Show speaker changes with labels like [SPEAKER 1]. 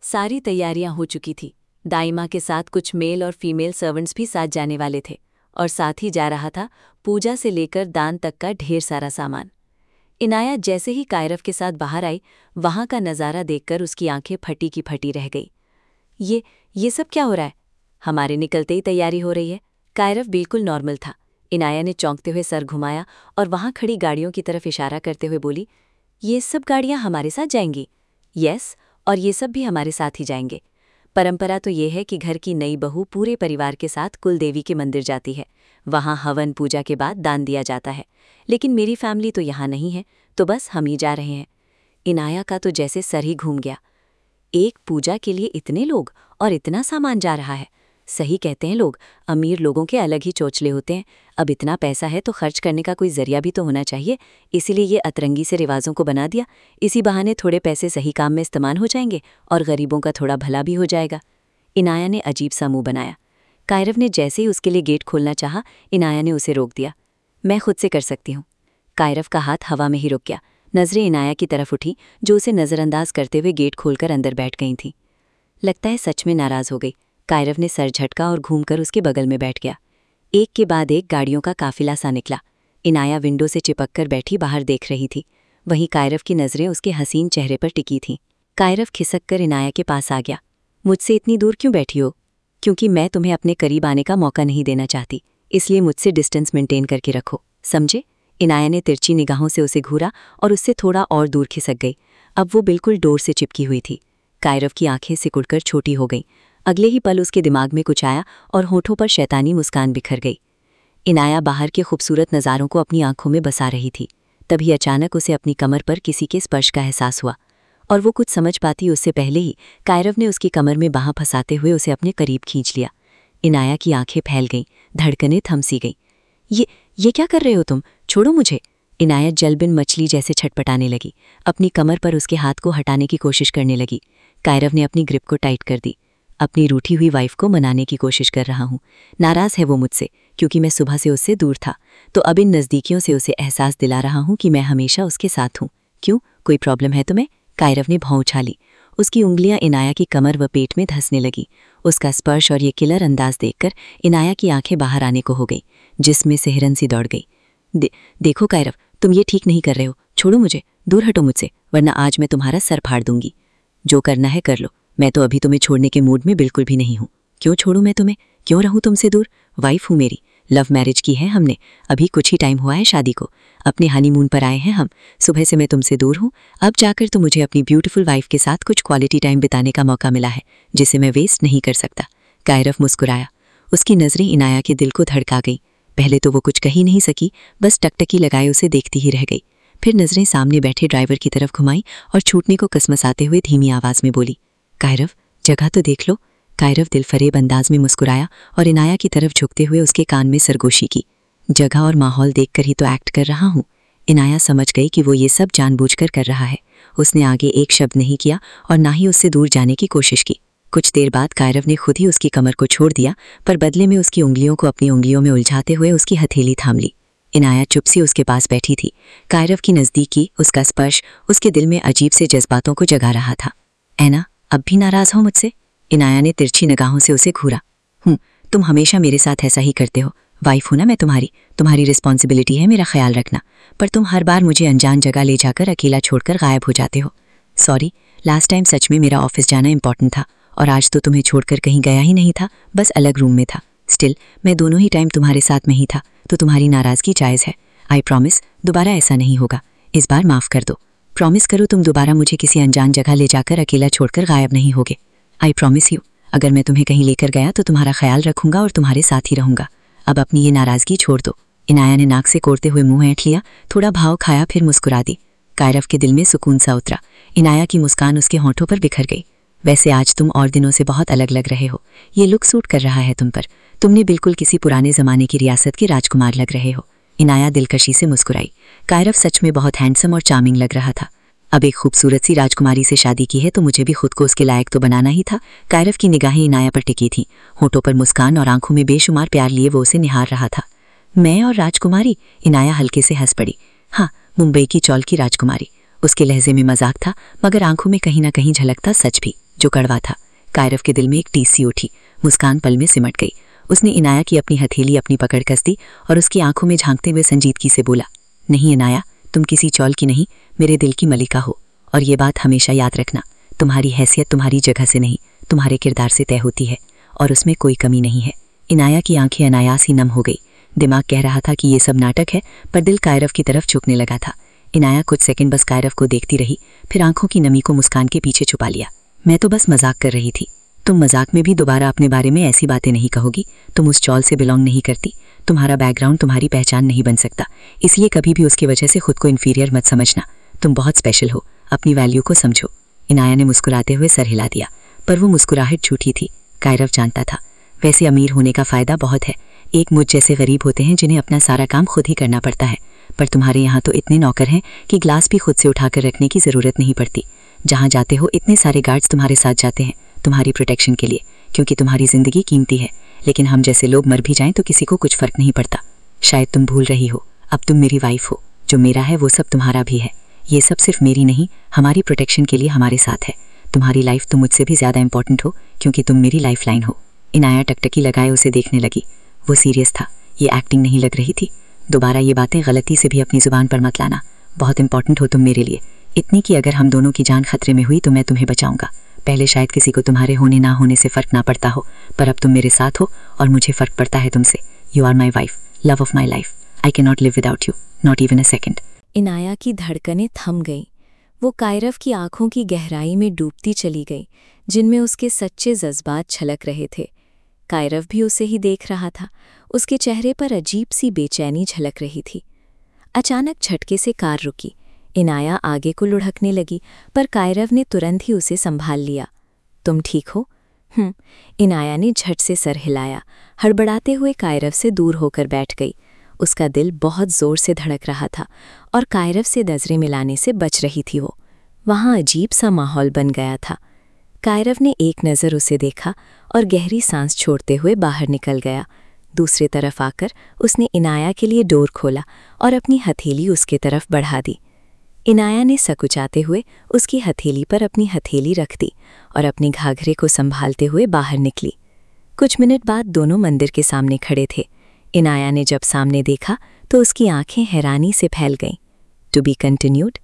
[SPEAKER 1] सारी तैयारियां हो चुकी थी। दाई माँ के साथ कुछ मेल और फीमेल सर्वेंट्स भी साथ जाने वाले थे और साथ ही जा रहा था पूजा से लेकर दान तक का ढेर सारा सामान। इनाया जैसे ही कायरव के साथ बाहर आई, वहां का नज़ारा देखकर उसकी आंखें फटी की फटी रह गई। ये सब क्या हो रहा है? हमारे निकलते ही तैयारी हो रही है। कायरव बिल्कुल नॉर्मल था। इनाया ने चौंकते हुए सर घुमाया और वहां खड़ी गाड़ियों की तरफ इशारा करते हुए बोली, ये सब गाड़ियां हमारे साथ जाएंगी? यस, और ये सब भी हमारे साथ ही जाएंगे। परंपरा तो ये है कि घर की नई बहू पूरे परिवार के साथ कुलदेवी के मंदिर जाती है। वहां हवन पूजा के बाद दान दिया जाता है। लेकिन मेरी फैमिली तो यहाँ नहीं है, तो बस हम ही जा रहे हैं। इनाया का तो जैसे सर ही घूम गया। एक पूजा के लिए इतने लोग और इतना सामान जा रहा है। सही कहते हैं लोग, अमीर लोगों के अलग ही चोचले होते हैं। अब इतना पैसा है तो खर्च करने का कोई जरिया भी तो होना चाहिए, इसीलिए ये अतरंगी से रिवाजों को बना दिया। इसी बहाने थोड़े पैसे सही काम में इस्तेमाल हो जाएंगे और गरीबों का थोड़ा भला भी हो जाएगा। इनाया ने अजीब सा मुंह बनाया। कायरव ने जैसे ही उसके लिए गेट खोलना चाहा, इनाया ने उसे रोक दिया। मैं खुद से कर सकती हूँ। कायरव का हाथ हवा में ही रुक गया। नजरें इनाया की तरफ उठी, जो उसे नज़रअंदाज करते हुए गेट खोलकर अंदर बैठ गई थीं। लगता है सच में नाराज हो गई। कायरव ने सर झटका और घूमकर उसके बगल में बैठ गया। एक के बाद एक गाड़ियों का काफिला सा निकला। इनाया विंडो से चिपककर बैठी बाहर देख रही थी। वहीं कायरव की नज़रें उसके हसीन चेहरे पर टिकी थीं। कायरव खिसककर इनाया के पास आ गया। मुझसे इतनी दूर क्यों बैठी हो? क्योंकि मैं तुम्हें अपने करीब आने का मौका नहीं देना चाहती, इसलिए मुझसे डिस्टेंस मेंटेन करके रखो, समझे? इनाया ने तिरछी निगाहों से उसे घूरा और उससे थोड़ा और दूर खिसक गई। अब वो बिल्कुल डोर से चिपकी हुई थी। कायरव की आंखें सिकुड़कर छोटी हो गईं। अगले ही पल उसके दिमाग में कुछ आया और होठों पर शैतानी मुस्कान बिखर गई। इनाया बाहर के खूबसूरत नज़ारों को अपनी आंखों में बसा रही थी। तभी अचानक उसे अपनी कमर पर किसी के स्पर्श का एहसास हुआ और वो कुछ समझ पाती उससे पहले ही कायरव ने उसकी कमर में बाँह फंसाते हुए उसे अपने करीब खींच लिया। इनाया की आंखें फैल गईं, धड़कनें थम सी गईं। ये क्या कर रहे हो तुम? छोड़ो मुझे। इनाया जलबिन मछली जैसे छटपटाने लगी, अपनी कमर पर उसके हाथ को हटाने की कोशिश करने लगी। कायरव ने अपनी ग्रिप को टाइट कर दी। अपनी रूठी हुई वाइफ को मनाने की कोशिश कर रहा हूँ। नाराज़ है वो मुझसे, क्योंकि मैं सुबह से उससे दूर था, तो अब इन नज़दीकियों से उसे एहसास दिला रहा हूँ कि मैं हमेशा उसके साथ हूँ। क्यों, कोई प्रॉब्लम है तुम्हें? कायरव ने भौं उछाली। उसकी उंगलियां इनाया की कमर व पेट में धंसने लगी। उसका स्पर्श और ये किलर अंदाज देखकर इनाया की आंखें बाहर आने को हो गई, जिसमें से हिरन सी दौड़ गई। देखो कायरव, तुम ये ठीक नहीं कर रहे हो। छोड़ो मुझे, दूर हटो मुझसे, वरना आज मैं तुम्हारा सर फाड़ दूंगी। जो करना है कर लो, मैं तो अभी तुम्हें छोड़ने के मूड में बिल्कुल भी नहीं हूँ। क्यों छोड़ूं मैं तुम्हें? क्यों रहूं तुमसे दूर? वाइफ हूँ मेरी, लव मैरिज की है हमने, अभी कुछ ही टाइम हुआ है शादी को। अपने हनीमून पर आए हैं हम। सुबह से मैं तुमसे दूर हूँ, अब जाकर तो मुझे अपनी ब्यूटीफुल वाइफ के साथ कुछ क्वालिटी टाइम बिताने का मौका मिला है, जिसे मैं वेस्ट नहीं कर सकता। कायरव मुस्कुराया। उसकी नज़रें इनाया के दिल को धड़का गई। पहले तो वो कुछ कह ही नहीं सकी, बस टकटकी लगाए उसे देखती ही रह गई। फिर नज़रें सामने बैठे ड्राइवर की तरफ घुमाई और छूटने को कसमसाते हुए धीमी आवाज़ में बोली, कायरव, जगह तो देख लो। कायरव दिलफरेब अंदाज में मुस्कुराया और इनाया की तरफ झुकते हुए उसके कान में सरगोशी की। जगह और माहौल देखकर ही तो एक्ट कर रहा हूँ। इनाया समझ गई कि वो ये सब जानबूझकर कर रहा है। उसने आगे एक शब्द नहीं किया और ना ही उससे दूर जाने की कोशिश की। कुछ देर बाद कायरव ने खुद ही उसकी कमर को छोड़ दिया, पर बदले में उसकी उंगलियों को अपनी उंगलियों में उलझाते हुए उसकी हथेली थाम ली। इनाया चुप सी उसके पास बैठी थी। कायरव की नज़दीकी, उसका स्पर्श उसके दिल में अजीब से जज्बातों को जगा रहा था। ऐना, अब भी नाराज़ हो मुझसे? इनाया ने तिरछी निगाहों से उसे घूरा। तुम हमेशा मेरे साथ ऐसा ही करते हो। वाइफ हूं ना मैं तुम्हारी रिस्पॉन्सिबिलिटी है मेरा ख्याल रखना, पर तुम हर बार मुझे अनजान जगह ले जाकर अकेला छोड़कर गायब हो जाते हो। सॉरी, लास्ट टाइम सच में मेरा ऑफिस जाना इंपॉर्टेंट था और आज तो तुम्हें छोड़कर कहीं गया ही नहीं था, बस अलग रूम में था। स्टिल मैं दोनों ही टाइम तुम्हारे साथ में ही था, तो तुम्हारी नाराज़गी जायज़ है। आई प्रॉमिस दोबारा ऐसा नहीं होगा। इस बार माफ़ कर दो। प्रॉमिस करो तुम दोबारा मुझे किसी अनजान जगह ले जाकर अकेला छोड़कर गायब नहीं होगे। आई प्रॉमिस यू, अगर मैं तुम्हें कहीं लेकर गया तो तुम्हारा ख्याल रखूंगा और तुम्हारे साथ ही रहूंगा। अब अपनी ये नाराज़गी छोड़ दो। इनाया ने नाक से कोड़ते हुए मुंह ऐंठ लिया, थोड़ा भाव खाया, फिर मुस्कुरा दी। कायरव के दिल में सुकून सा उतरा। इनाया की मुस्कान उसके होंठों पर बिखर गई। वैसे आज तुम और दिनों से बहुत अलग लग रहे हो। ये लुक सूट कर रहा है तुम पर। तुमने बिल्कुल किसी पुराने ज़माने की रियासत के राजकुमार लग रहे हो। इनाया दिलकशी से मुस्कुराई। कायरव सच में बहुत हैंडसम और चार्मिंग लग रहा था। अब एक खूबसूरत सी राजकुमारी से शादी की है तो मुझे भी खुद को उसके लायक तो बनाना ही था। कायरव की निगाहें इनाया पर टिकी थीं। होठों पर मुस्कान और आंखों में बेशुमार प्यार लिए वो उसे निहार रहा था। मैं और राजकुमारी? इनाया हल्के से हंस पड़ी। हाँ, मुंबई की चौल की राजकुमारी। उसके लहजे में मजाक था, मगर आंखों में कहीं ना कहीं झलकता सच भी। जो कड़वा था। कायरव के दिल में एक टीस सी उठी। मुस्कान पल में सिमट गई। उसने इनाया की अपनी हथेली अपनी पकड़ कस दी और उसकी आंखों में झांकते हुए संजीदगी से बोला, नहीं इनाया, तुम किसी चौल की नहीं, मेरे दिल की मलिका हो। और ये बात हमेशा याद रखना, तुम्हारी हैसियत तुम्हारी जगह से नहीं, तुम्हारे किरदार से तय होती है, और उसमें कोई कमी नहीं है। इनाया की आंखें अनायास ही नम हो गई। दिमाग कह रहा था कि ये सब नाटक है, पर दिल कायरव की तरफ झुकने लगा था। इनाया कुछ सेकंड बस कायरव को देखती रही, फिर आंखों की नमी को मुस्कान के पीछे छुपा लिया। मैं तो बस मजाक कर रही थी। तुम मजाक में भी दोबारा अपने बारे में ऐसी बातें नहीं कहोगी। तुम उस चौल से बिलोंग नहीं करती। तुम्हारा बैकग्राउंड तुम्हारी पहचान नहीं बन सकता, इसलिए कभी भी उसकी वजह से खुद को इन्फीरियर मत समझना। तुम बहुत स्पेशल हो, अपनी वैल्यू को समझो। इनाया ने मुस्कुराते हुए सर हिला दिया, पर वो मुस्कुराहट झूठी थी। कायरव जानता था, वैसे अमीर होने का फ़ायदा बहुत है। एक मुझ जैसे गरीब होते हैं जिन्हें अपना सारा काम खुद ही करना पड़ता है, पर तुम्हारे यहाँ तो इतने नौकर हैं कि ग्लास भी खुद से उठाकर रखने की ज़रूरत नहीं पड़ती। जहाँ जाते हो इतने सारे गार्ड्स तुम्हारे साथ जाते हैं, तुम्हारी प्रोटेक्शन के लिए, क्योंकि तुम्हारी ज़िंदगी कीमती है। लेकिन हम जैसे लोग मर भी जाएं तो किसी को कुछ फ़र्क नहीं पड़ता। शायद तुम भूल रही हो, अब तुम मेरी वाइफ हो। जो मेरा है वो सब तुम्हारा भी है। ये सब सिर्फ मेरी नहीं, हमारी प्रोटेक्शन के लिए हमारे साथ है। तुम्हारी लाइफ तो मुझसे भी ज़्यादा इंपॉर्टेंट हो, क्योंकि तुम मेरी लाइफ लाइन हो। इनाया टकटकी लगाए उसे देखने लगी। वो सीरियस था, ये एक्टिंग नहीं लग रही थी। दोबारा ये बातें गलती से भी अपनी ज़ुबान पर मत लाना। बहुत इंपॉर्टेंट हो तुम मेरे लिए, इतनी कि अगर हम दोनों की जान खतरे में हुई तो मैं तुम्हें बचाऊंगा। पहले शायद किसी को तुम्हारे होने ना होने से फ़र्क ना पड़ता हो, पर अब तुम मेरे साथ हो और मुझे फ़र्क पड़ता है तुमसे। You are my wife, love of my life. I can not live without you, not even a second.
[SPEAKER 2] Inaya की धड़कनें थम गईं। वो कायरव की आंखों की गहराई में डूबती चली गई, जिनमें उसके सच्चे जज्बात छलक रहे थे। कायरव भी उसे ही देख रहा था। उसके चेहरे पर अजीब सी बेचैनी झलक रही थी। अचानक झटके से कार रुकी। इनाया आगे को लुढ़कने लगी, पर कायरव ने तुरंत ही उसे संभाल लिया। तुम ठीक हो? इनाया ने झट से सर हिलाया। हड़बड़ाते हुए कायरव से दूर होकर बैठ गई। उसका दिल बहुत जोर से धड़क रहा था और कायरव से नजरें मिलाने से बच रही थी। वो वहाँ अजीब सा माहौल बन गया था। कायरव ने एक नज़र उसे देखा और गहरी सांस छोड़ते हुए बाहर निकल गया। दूसरी तरफ आकर उसने इनाया के लिए डोर खोला और अपनी हथेली उसके तरफ बढ़ा दी। इनाया ने सकुचाते हुए उसकी हथेली पर अपनी हथेली रख दी और अपने घाघरे को संभालते हुए बाहर निकली। कुछ मिनट बाद दोनों मंदिर के सामने खड़े थे। इनाया ने जब सामने देखा तो उसकी आंखें हैरानी से फैल गईं। To be continued.